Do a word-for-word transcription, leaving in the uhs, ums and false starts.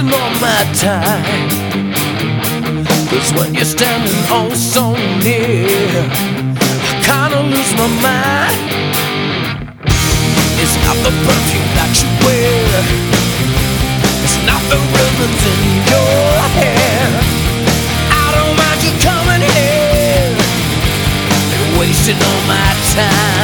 wasting all my time. Cause when you're standing oh so near, I kinda lose my mind. It's not the perfume that you wear, it's not the ribbons in your hair. I don't mind you coming here and wasting all my time.